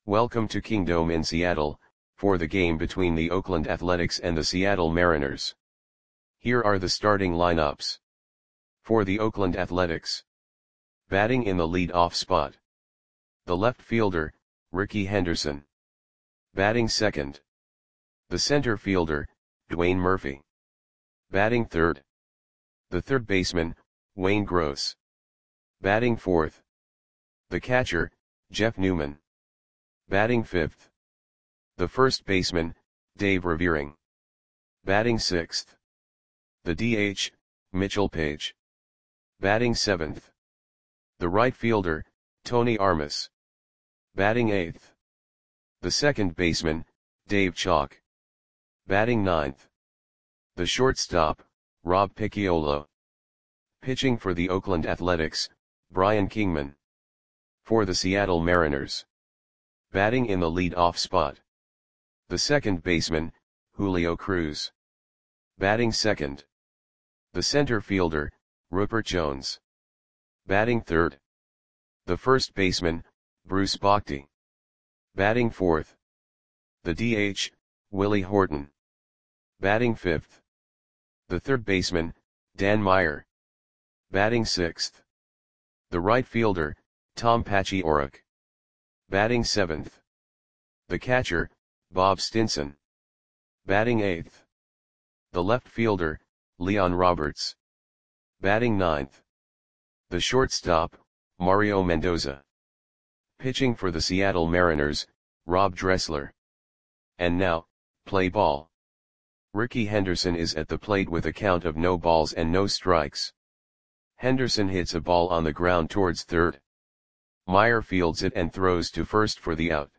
Welcome to Kingdome in Seattle, for the game between the Oakland Athletics and the Seattle Mariners. Here are the starting lineups. For the Oakland Athletics. Batting in the lead-off spot. The left fielder, Rickey Henderson. Batting second. The center fielder, Dwayne Murphy. Batting third. The third baseman, Wayne Gross. Batting fourth. The catcher, Jeff Newman. Batting fifth. The first baseman, Dave Revering. Batting sixth. The DH, Mitchell Page. Batting seventh. The right fielder, Tony Armas. Batting eighth. The second baseman, Dave Chalk. Batting ninth. The shortstop, Rob Picciolo. Pitching for the Oakland Athletics, Brian Kingman. For the Seattle Mariners. Batting in the lead-off spot. The second baseman, Julio Cruz. Batting second. The center fielder, Rupert Jones. Batting third. The first baseman, Bruce Bochy. Batting fourth. The DH, Willie Horton. Batting fifth. The third baseman, Dan Meyer. Batting sixth. The right fielder, Tom Paciorek. Batting seventh. The catcher, Bob Stinson. Batting eighth. The left fielder, Leon Roberts. Batting ninth. The shortstop, Mario Mendoza. Pitching for the Seattle Mariners, Rob Dressler. And now, play ball. Rickey Henderson is at the plate with a count of no balls and no strikes. Henderson hits a ball on the ground towards third. Meyer fields it and throws to first for the out.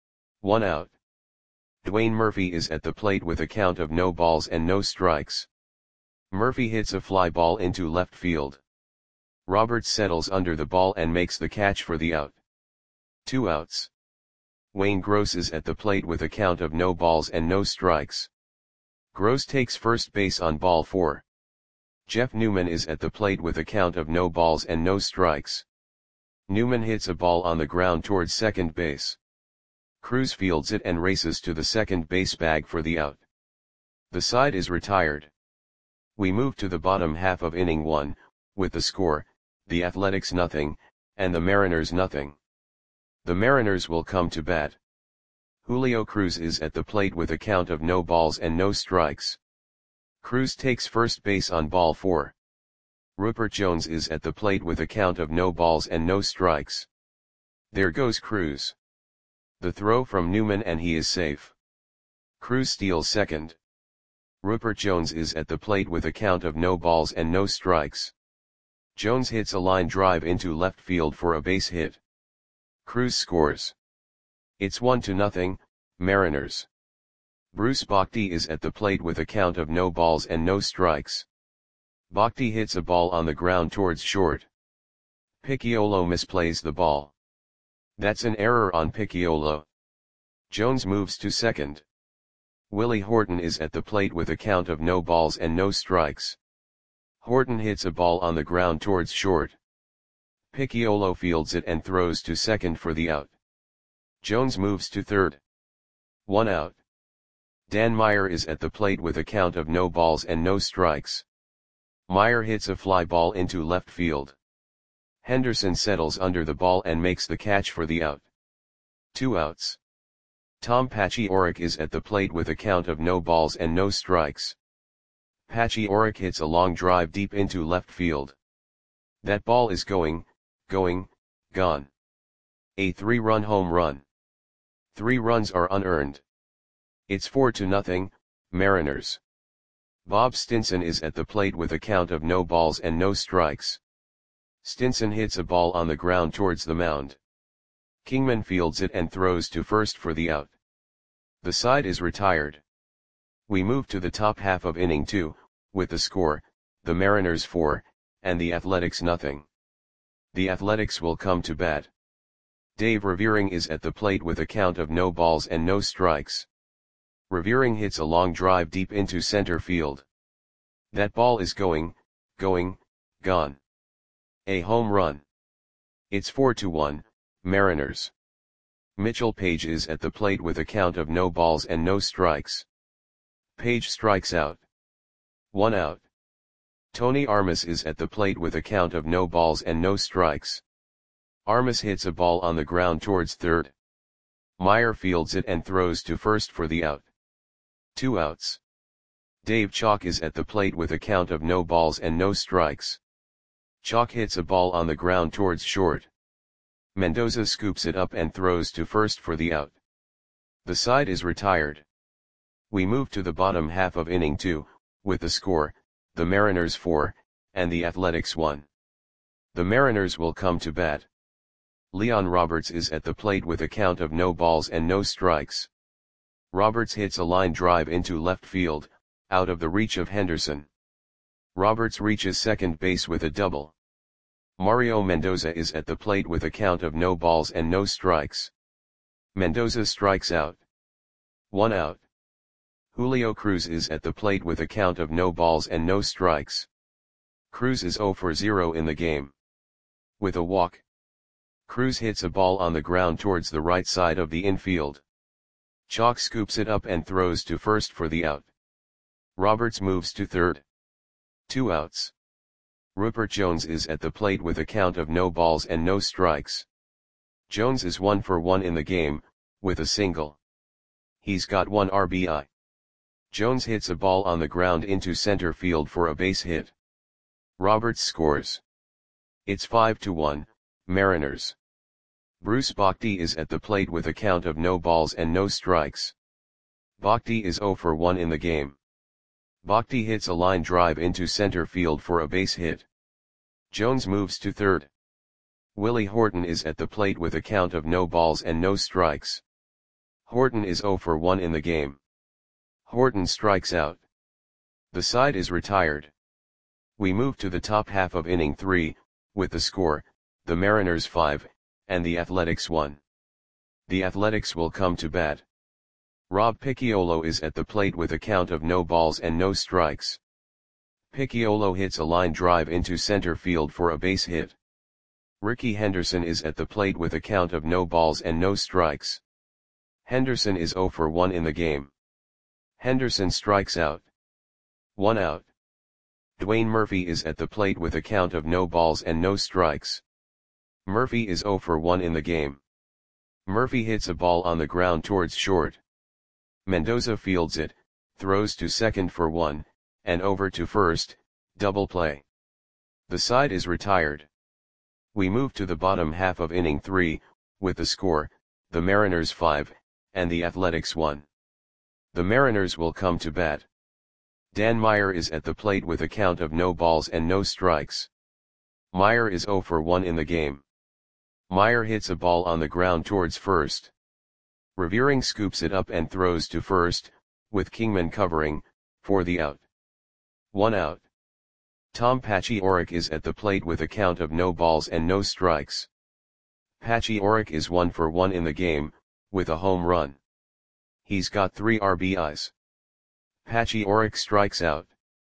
1 out. Dwayne Murphy is at the plate with a count of no balls and no strikes. Murphy hits a fly ball into left field. Roberts settles under the ball and makes the catch for the out. 2 outs. Wayne Gross is at the plate with a count of no balls and no strikes. Gross takes first base on ball 4. Jeff Newman is at the plate with a count of no balls and no strikes. Newman hits a ball on the ground towards second base. Cruz fields it and races to the second base bag for the out. The side is retired. We move to the bottom half of inning 1, with the score, the Athletics 0, and the Mariners 0. The Mariners will come to bat. Julio Cruz is at the plate with a count of no balls and no strikes. Cruz takes first base on ball 4. Rupert Jones is at the plate with a count of no balls and no strikes. There goes Cruz. The throw from Newman and he is safe. Cruz steals second. Rupert Jones is at the plate with a count of no balls and no strikes. Jones hits a line drive into left field for a base hit. Cruz scores. It's 1-0, Mariners. Bruce Bochy is at the plate with a count of no balls and no strikes. Bochy hits a ball on the ground towards short. Picciolo misplays the ball. That's an error on Picciolo. Jones moves to second. Willie Horton is at the plate with a count of no balls and no strikes. Horton hits a ball on the ground towards short. Picciolo fields it and throws to second for the out. Jones moves to third. 1 out. Dan Meyer is at the plate with a count of no balls and no strikes. Meyer hits a fly ball into left field. Henderson settles under the ball and makes the catch for the out. 2 outs. Tom Paciorek is at the plate with a count of no balls and no strikes. Paciorek hits a long drive deep into left field. That ball is gone. A 3-run home run. 3 runs are unearned. It's 4-0, Mariners. Bob Stinson is at the plate with a count of no balls and no strikes. Stinson hits a ball on the ground towards the mound. Kingman fields it and throws to first for the out. The side is retired. We move to the top half of inning 2, with the score, the Mariners 4, and the Athletics 0. The Athletics will come to bat. Dave Revering is at the plate with a count of no balls and no strikes. Revering hits a long drive deep into center field. That ball is gone. A home run. It's 4-1, Mariners. Mitchell Page is at the plate with a count of no balls and no strikes. Page strikes out. 1 out. Tony Armas is at the plate with a count of no balls and no strikes. Armas hits a ball on the ground towards third. Meyer fields it and throws to first for the out. 2 outs. Dave Chalk is at the plate with a count of no balls and no strikes. Chalk hits a ball on the ground towards short. Mendoza scoops it up and throws to first for the out. The side is retired. We move to the bottom half of inning 2, with the score, the Mariners 4, and the Athletics 1. The Mariners will come to bat. Leon Roberts is at the plate with a count of no balls and no strikes. Roberts hits a line drive into left field, out of the reach of Henderson. Roberts reaches second base with a double. Mario Mendoza is at the plate with a count of no balls and no strikes. Mendoza strikes out. 1 out. Julio Cruz is at the plate with a count of no balls and no strikes. Cruz is 0 for 0 in the game. With a walk. Cruz hits a ball on the ground towards the right side of the infield. Chalk scoops it up and throws to first for the out. Roberts moves to third. 2 outs. Rupert Jones is at the plate with a count of no balls and no strikes. Jones is 1 for 1 in the game, with a single. He's got 1 RBI. Jones hits a ball on the ground into center field for a base hit. Roberts scores. It's 5-1, Mariners. Bruce Bochy is at the plate with a count of no balls and no strikes. Bochy is 0 for 1 in the game. Bochy hits a line drive into center field for a base hit. Jones moves to third. Willie Horton is at the plate with a count of no balls and no strikes. Horton is 0 for 1 in the game. Horton strikes out. The side is retired. We move to the top half of inning 3, with the score, the Mariners 5, and the Athletics 1. The Athletics will come to bat. Rob Picciolo is at the plate with a count of no balls and no strikes. Picciolo hits a line drive into center field for a base hit. Ricky Henderson is at the plate with a count of no balls and no strikes. Henderson is 0 for 1 in the game. Henderson strikes out. 1 out. Dwayne Murphy is at the plate with a count of no balls and no strikes. Murphy is 0 for 1 in the game. Murphy hits a ball on the ground towards short. Mendoza fields it, throws to second for 1, and over to first, double play. The side is retired. We move to the bottom half of inning 3, with the score, the Mariners 5, and the Athletics 1. The Mariners will come to bat. Dan Meyer is at the plate with a count of no balls and no strikes. Meyer is 0 for 1 in the game. Meyer hits a ball on the ground towards first. Revering scoops it up and throws to first, with Kingman covering, for the out. 1 out. Tom Pacioretty is at the plate with a count of no balls and no strikes. Pacioretty is 1 for 1 in the game, with a home run. He's got 3 RBIs. Pacioretty strikes out.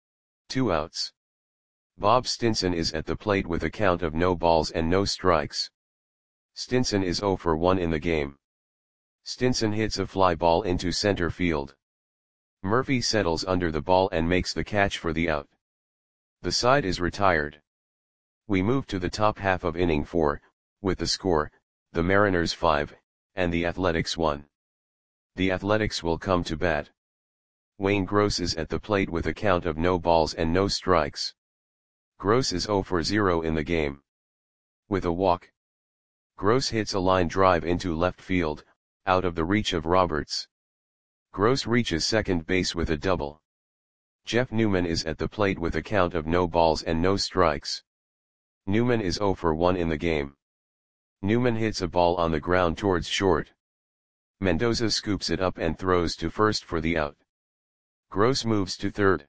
2 outs. Bob Stinson is at the plate with a count of no balls and no strikes. Stinson is 0 for 1 in the game. Stinson hits a fly ball into center field. Murphy settles under the ball and makes the catch for the out. The side is retired. We move to the top half of inning 4, with the score, the Mariners 5, and the Athletics 1. The Athletics will come to bat. Wayne Gross is at the plate with a count of no balls and no strikes. Gross is 0 for 0 in the game. With a walk. Gross hits a line drive into left field, out of the reach of Roberts. Gross reaches second base with a double. Jeff Newman is at the plate with a count of no balls and no strikes. Newman is 0 for 1 in the game. Newman hits a ball on the ground towards short. Mendoza scoops it up and throws to first for the out. Gross moves to third.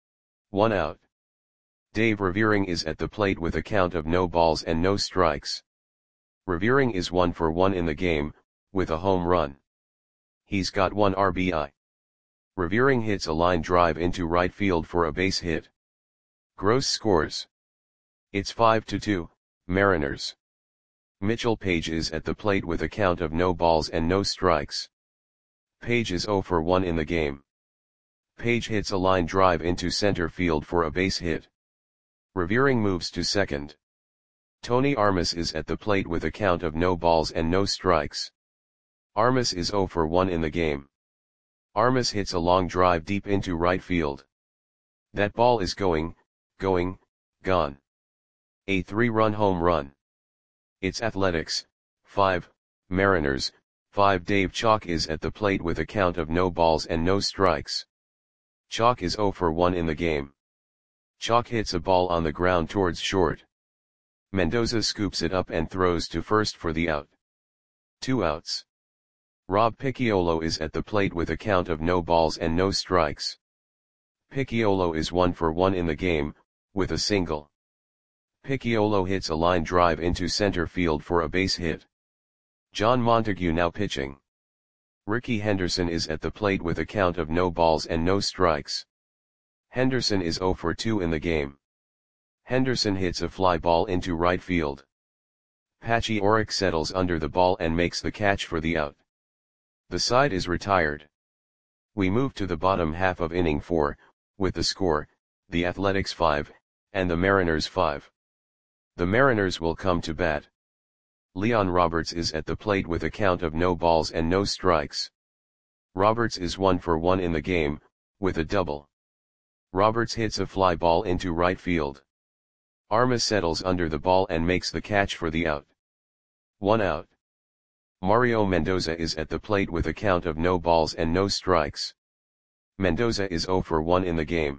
1 out. Dave Revering is at the plate with a count of no balls and no strikes. Revering is 1 for 1 in the game, with a home run. He's got 1 RBI. Revering hits a line drive into right field for a base hit. Gross scores. It's 5-2, Mariners. Mitchell Page is at the plate with a count of no balls and no strikes. Page is 0 for 1 in the game. Page hits a line drive into center field for a base hit. Revering moves to second. Tony Armas is at the plate with a count of no balls and no strikes. Armas is 0 for 1 in the game. Armas hits a long drive deep into right field. That ball is gone. A 3-run home run. It's Athletics, 5, Mariners, 5. Dave Chalk is at the plate with a count of no balls and no strikes. Chalk is 0 for 1 in the game. Chalk hits a ball on the ground towards short. Mendoza scoops it up and throws to first for the out. 2 outs. Rob Picciolo is at the plate with a count of no balls and no strikes. Picciolo is 1 for 1 in the game, with a single. Picciolo hits a line drive into center field for a base hit. John Montague now pitching. Ricky Henderson is at the plate with a count of no balls and no strikes. Henderson is 0 for 2 in the game. Henderson hits a fly ball into right field. Patchy Oric settles under the ball and makes the catch for the out. The side is retired. We move to the bottom half of inning 4, with the score, the Athletics 5, and the Mariners 5. The Mariners will come to bat. Leon Roberts is at the plate with a count of no balls and no strikes. Roberts is 1 for 1 in the game, with a double. Roberts hits a fly ball into right field. Armas settles under the ball and makes the catch for the out. 1 out. Mario Mendoza is at the plate with a count of no balls and no strikes. Mendoza is 0 for 1 in the game.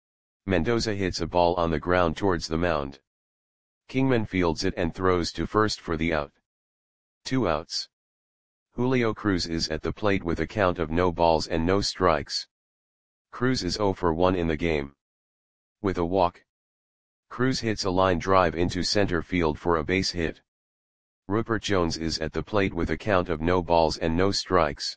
Mendoza hits a ball on the ground towards the mound. Kingman fields it and throws to first for the out. 2 outs. Julio Cruz is at the plate with a count of no balls and no strikes. Cruz is 0 for 1 in the game. With a walk. Cruz hits a line drive into center field for a base hit. Rupert Jones is at the plate with a count of no balls and no strikes.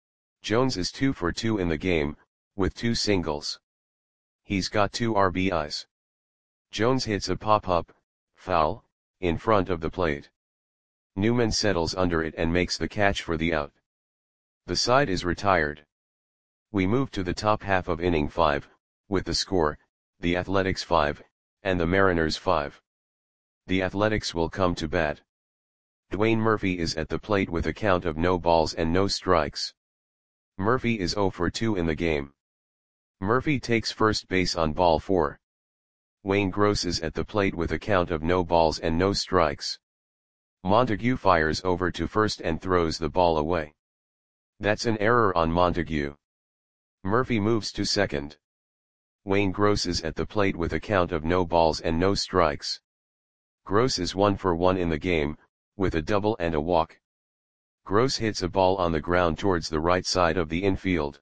Jones is 2 for 2 in the game, with 2 singles. He's got 2 RBIs. Jones hits a pop-up, foul, in front of the plate. Newman settles under it and makes the catch for the out. The side is retired. We move to the top half of inning 5, with the score, the Athletics 5, and the Mariners 5. The Athletics will come to bat. Dwayne Murphy is at the plate with a count of no balls and no strikes. Murphy is 0 for 2 in the game. Murphy takes first base on ball 4. Wayne Gross is at the plate with a count of no balls and no strikes. Montague fires over to first and throws the ball away. That's an error on Montague. Murphy moves to second. Wayne Gross is at the plate with a count of no balls and no strikes. Gross is 1 for 1 in the game, with a double and a walk. Gross hits a ball on the ground towards the right side of the infield.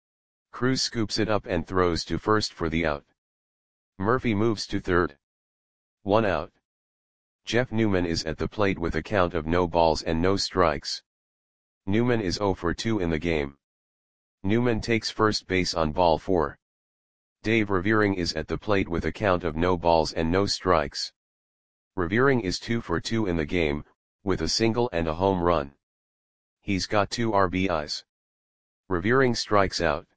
Cruz scoops it up and throws to first for the out. Murphy moves to third. 1 out. Jeff Newman is at the plate with a count of no balls and no strikes. Newman is 0 for 2 in the game. Newman takes first base on ball 4. Dave Revering is at the plate with a count of no balls and no strikes. Revering is 2 for 2 in the game, with a single and a home run. He's got 2 RBIs. Revering strikes out.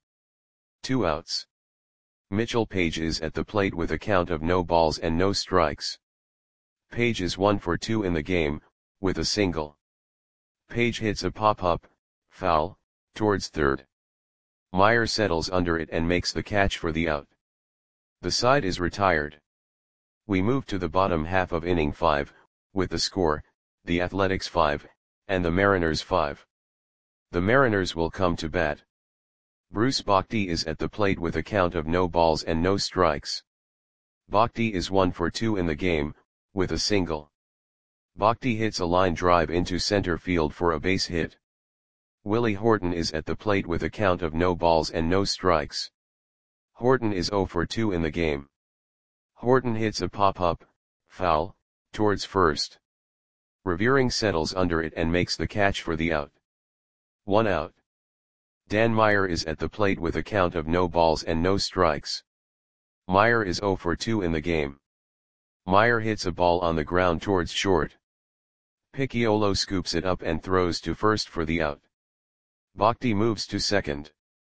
2 outs. Mitchell Page is at the plate with a count of no balls and no strikes. Page is 1 for 2 in the game, with a single. Page hits a pop-up, foul, towards third. Meyer settles under it and makes the catch for the out. The side is retired. We move to the bottom half of inning 5, with the score, the Athletics 5, and the Mariners 5. The Mariners will come to bat. Bruce Bochy is at the plate with a count of no balls and no strikes. Bochy is 1 for 2 in the game, with a single. Bochy hits a line drive into center field for a base hit. Willie Horton is at the plate with a count of no balls and no strikes. Horton is 0 for 2 in the game. Horton hits a pop-up, foul, towards first. Revering settles under it and makes the catch for the out. 1 out. Dan Meyer is at the plate with a count of no balls and no strikes. Meyer is 0 for 2 in the game. Meyer hits a ball on the ground towards short. Picciolo scoops it up and throws to first for the out. Bhakti moves to second.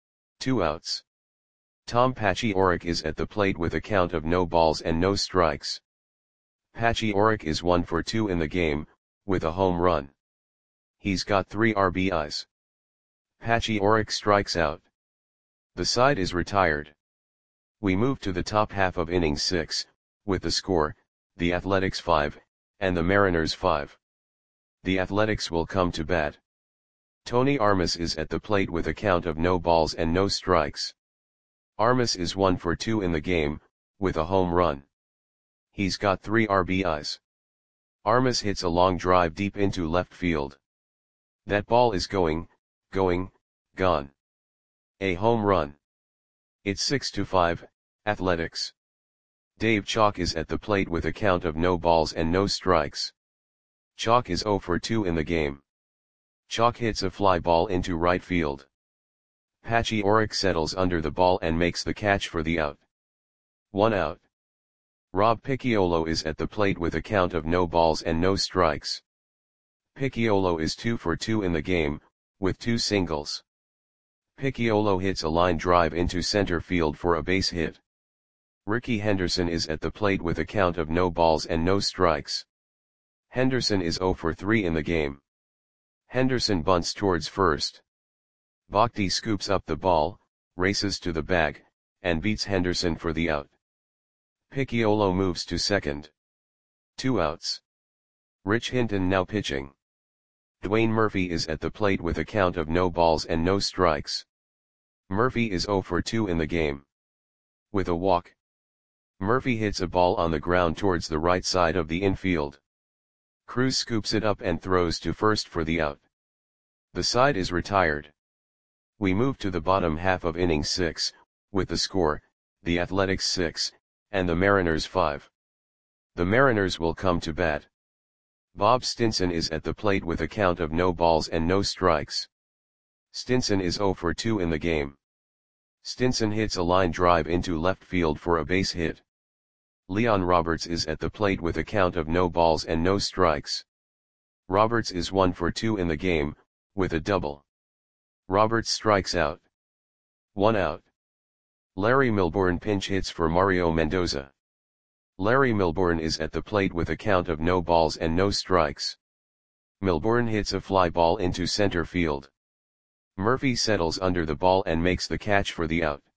2 outs. Tom Paciorik is at the plate with a count of no balls and no strikes. Paciorik is 1 for 2 in the game, with a home run. He's got 3 RBIs. Paciorik strikes out. The side is retired. We move to the top half of inning 6, with the score, the Athletics 5, and the Mariners 5. The Athletics will come to bat. Tony Armas is at the plate with a count of no balls and no strikes. Armas is 1 for 2 in the game, with a home run. He's got 3 RBIs. Armas hits a long drive deep into left field. That ball is going, gone. A home run. It's 6-5, Athletics. Dave Chalk is at the plate with a count of no balls and no strikes. Chalk is 0 for 2 in the game. Chalk hits a fly ball into right field. Paciorik settles under the ball and makes the catch for the out. 1 out. Rob Picciolo is at the plate with a count of no balls and no strikes. Picciolo is 2 for 2 in the game, with 2 singles. Picciolo hits a line drive into center field for a base hit. Ricky Henderson is at the plate with a count of no balls and no strikes. Henderson is 0 for 3 in the game. Henderson bunts towards first. Bhakti scoops up the ball, races to the bag, and beats Henderson for the out. Picciolo moves to second. 2 outs. Rich Hinton now pitching. Dwayne Murphy is at the plate with a count of no balls and no strikes. Murphy is 0 for 2 in the game. With a walk. Murphy hits a ball on the ground towards the right side of the infield. Cruz scoops it up and throws to first for the out. The side is retired. We move to the bottom half of inning 6, with the score, the Athletics 6, and the Mariners 5. The Mariners will come to bat. Bob Stinson is at the plate with a count of no balls and no strikes. Stinson is 0 for 2 in the game. Stinson hits a line drive into left field for a base hit. Leon Roberts is at the plate with a count of no balls and no strikes. Roberts is 1 for 2 in the game, with a double. Roberts strikes out. 1 out. Larry Milbourne pinch hits for Mario Mendoza. Larry Milbourne is at the plate with a count of no balls and no strikes. Milbourne hits a fly ball into center field. Murphy settles under the ball and makes the catch for the out.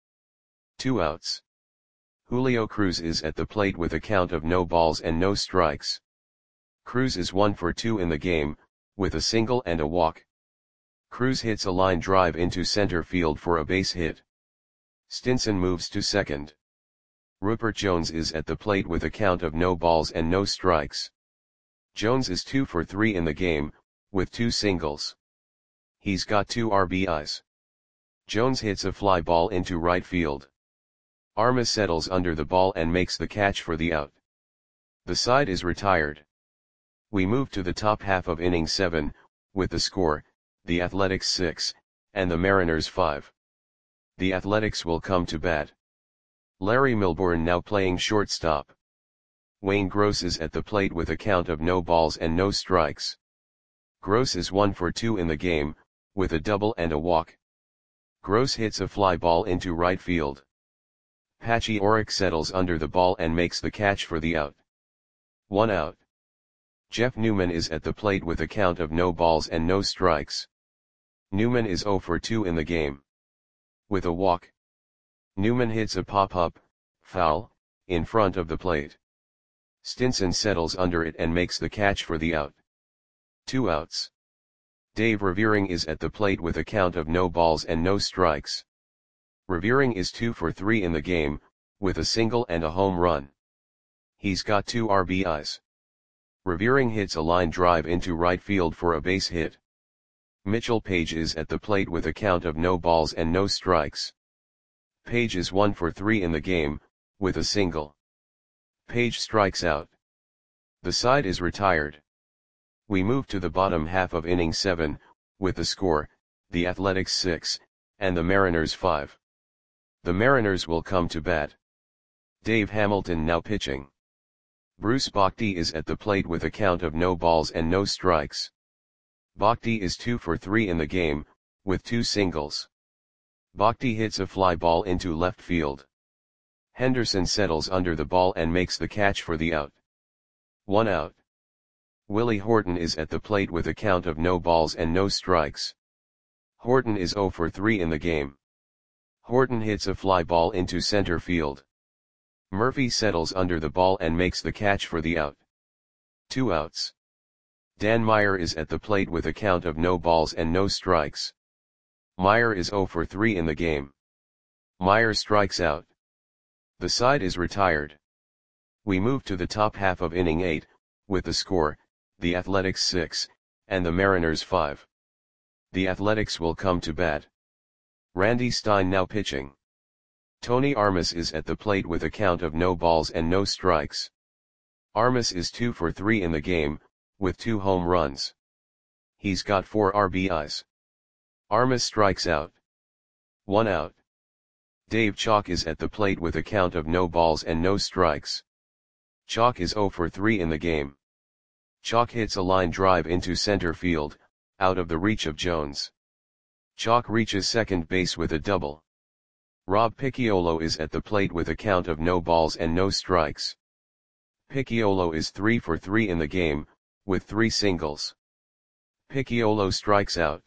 2 outs. Julio Cruz is at the plate with a count of no balls and no strikes. Cruz is 1 for 2 in the game, with a single and a walk. Cruz hits a line drive into center field for a base hit. Stinson moves to second. Rupert Jones is at the plate with a count of no balls and no strikes. Jones is 2 for 3 in the game, with 2 singles. He's got 2 RBIs. Jones hits a fly ball into right field. Armas settles under the ball and makes the catch for the out. The side is retired. We move to the top half of inning 7, with the score, the Athletics 6, and the Mariners 5. The Athletics will come to bat. Larry Milbourne now playing shortstop. Wayne Gross is at the plate with a count of no balls and no strikes. Gross is 1 for 2 in the game, with a double and a walk. Gross hits a fly ball into right field. Paciorik settles under the ball and makes the catch for the out. 1 out. Jeff Newman is at the plate with a count of no balls and no strikes. Newman is 0 for 2 in the game. With a walk. Newman hits a pop-up, foul, in front of the plate. Stinson settles under it and makes the catch for the out. 2 outs. Dave Revering is at the plate with a count of no balls and no strikes. Revering is 2 for 3 in the game, with a single and a home run. He's got 2 RBIs. Revering hits a line drive into right field for a base hit. Mitchell Page is at the plate with a count of no balls and no strikes. Page is 1 for 3 in the game, with a single. Page strikes out. The side is retired. We move to the bottom half of inning 7, with the score, the Athletics 6, and the Mariners 5. The Mariners will come to bat. Dave Hamilton now pitching. Bruce Bhakti is at the plate with a count of no balls and no strikes. Bhakti is 2 for 3 in the game, with 2 singles. Bhakti hits a fly ball into left field. Henderson settles under the ball and makes the catch for the out. 1 out. Willie Horton is at the plate with a count of no balls and no strikes. Horton is 0 for 3 in the game. Horton hits a fly ball into center field. Murphy settles under the ball and makes the catch for the out. 2 outs. Dan Meyer is at the plate with a count of no balls and no strikes. Meyer is 0 for 3 in the game. Meyer strikes out. The side is retired. We move to the top half of inning 8, with the score, the Athletics 6, and the Mariners 5. The Athletics will come to bat. Randy Stein now pitching. Tony Armas is at the plate with a count of no balls and no strikes. Armas is 2 for 3 in the game, with 2 home runs. He's got 4 RBIs. Armas strikes out. 1 out. Dave Chalk is at the plate with a count of no balls and no strikes. Chalk is 0 for 3 in the game. Chalk hits a line drive into center field, out of the reach of Jones. Chalk reaches second base with a double. Rob Picciolo is at the plate with a count of no balls and no strikes. Picciolo is 3 for 3 in the game, with 3 singles. Picciolo strikes out.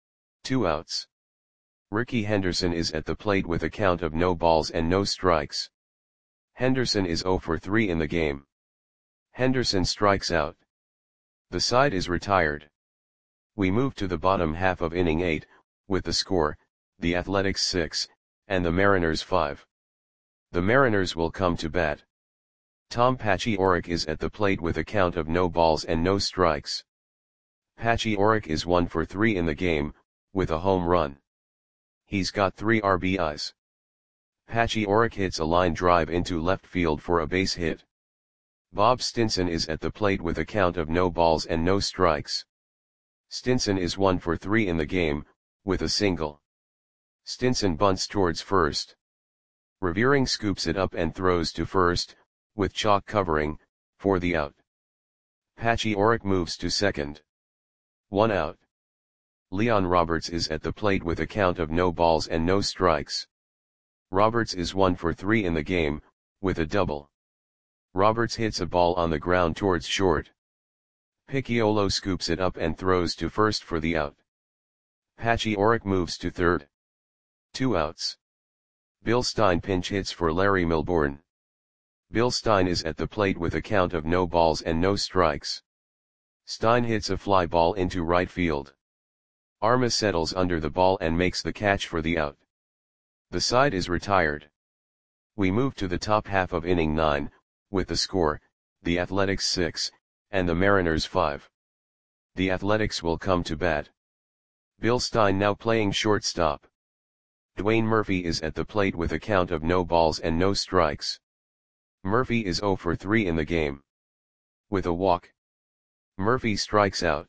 2 outs. Ricky Henderson is at the plate with a count of no balls and no strikes. Henderson is 0 for 3 in the game. Henderson strikes out. The side is retired. We move to the bottom half of inning 8, with the score, the Athletics 6, and the Mariners 5. The Mariners will come to bat. Tom Paciorek is at the plate with a count of no balls and no strikes. Paciorek is 1 for 3 in the game, with a home run. He's got 3 RBIs. Paciorek hits a line drive into left field for a base hit. Bob Stinson is at the plate with a count of no balls and no strikes. Stinson is 1 for 3 in the game, with a single. Stinson bunts towards first. Revering scoops it up and throws to first, with Chalk covering, for the out. Paciorek moves to second. 1 out. Leon Roberts is at the plate with a count of no balls and no strikes. Roberts is 1 for 3 in the game, with a double. Roberts hits a ball on the ground towards short. Picciolo scoops it up and throws to first for the out. Paciorek moves to third. 2 outs. Bill Stein pinch hits for Larry Milbourne. Bill Stein is at the plate with a count of no balls and no strikes. Stein hits a fly ball into right field. Armas settles under the ball and makes the catch for the out. The side is retired. We move to the top half of inning 9, with the score, the Athletics 6, and the Mariners 5. The Athletics will come to bat. Bill Stein now playing shortstop. Dwayne Murphy is at the plate with a count of no balls and no strikes. Murphy is 0 for 3 in the game. With a walk. Murphy strikes out.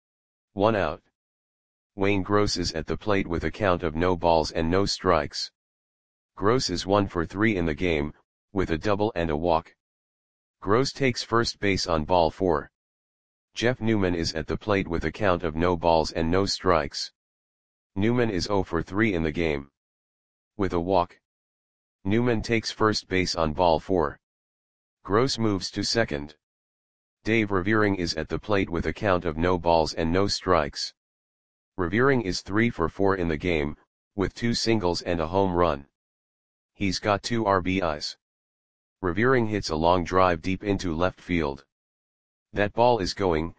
1 out. Wayne Gross is at the plate with a count of no balls and no strikes. Gross is 1 for 3 in the game, with a double and a walk. Gross takes first base on ball 4. Jeff Newman is at the plate with a count of no balls and no strikes. Newman is 0 for 3 in the game. With a walk. Newman takes first base on ball 4. Gross moves to second. Dave Revering is at the plate with a count of no balls and no strikes. Revering is 3 for 4 in the game, with 2 singles and a home run. He's got 2 RBIs. Revering hits a long drive deep into left field. That ball is gone.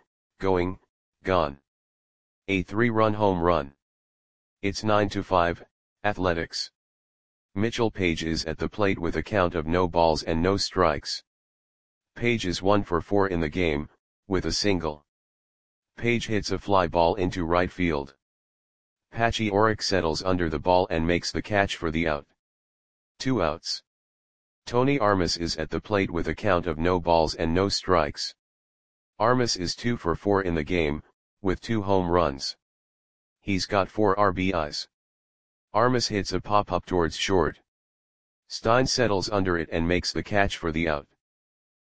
A 3-run home run. It's 9-5, Athletics. Mitchell Page is at the plate with a count of no balls and no strikes. Page is 1 for 4 in the game, with a single. Page hits a fly ball into right field. Paciorek settles under the ball and makes the catch for the out. 2 outs. Tony Armas is at the plate with a count of no balls and no strikes. Armas is 2 for 4 in the game, with 2 home runs. He's got 4 RBIs. Armas hits a pop-up towards short. Stein settles under it and makes the catch for the out.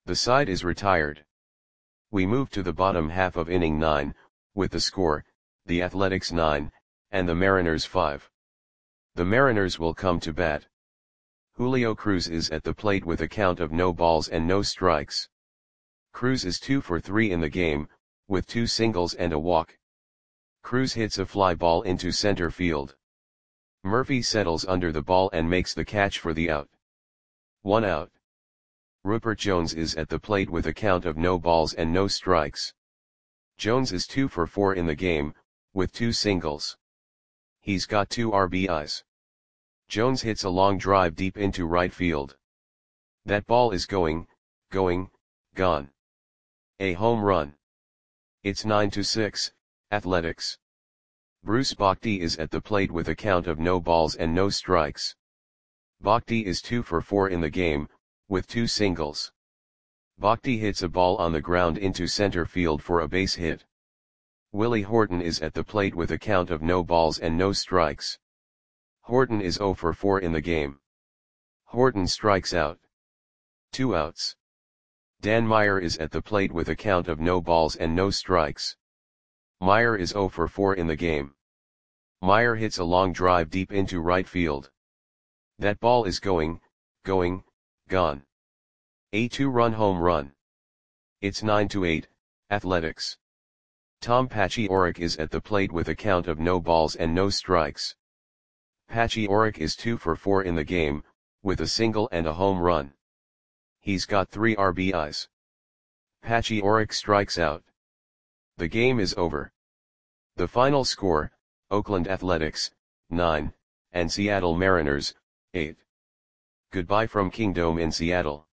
The side is retired. We move to the bottom half of inning 9, with the score, the Athletics 9, and the Mariners 5. The Mariners will come to bat. Julio Cruz is at the plate with a count of no balls and no strikes. Cruz is 2 for 3 in the game, with 2 singles and a walk. Cruz hits a fly ball into center field. Murphy settles under the ball and makes the catch for the out. 1 out. Rupert Jones is at the plate with a count of no balls and no strikes. Jones is 2 for 4 in the game, with 2 singles. He's got 2 RBIs. Jones hits a long drive deep into right field. That ball is going, gone. A home run. It's 9-6, Athletics. Bruce Bochy is at the plate with a count of no balls and no strikes. Bochy is 2 for 4 in the game, with 2 singles. Bochy hits a ball on the ground into center field for a base hit. Willie Horton is at the plate with a count of no balls and no strikes. Horton is 0 for 4 in the game. Horton strikes out. 2 outs. Dan Meyer is at the plate with a count of no balls and no strikes. Meyer is 0 for 4 in the game. Meyer hits a long drive deep into right field. That ball is going, gone. A 2-run home run. It's 9-8, Athletics. Tom Pacioretty is at the plate with a count of no balls and no strikes. Pacioretty is 2 for 4 in the game, with a single and a home run. He's got 3 RBIs. Pacioretty strikes out. The game is over. The final score, Oakland Athletics, 9, and Seattle Mariners, 8. Goodbye from Kingdome in Seattle.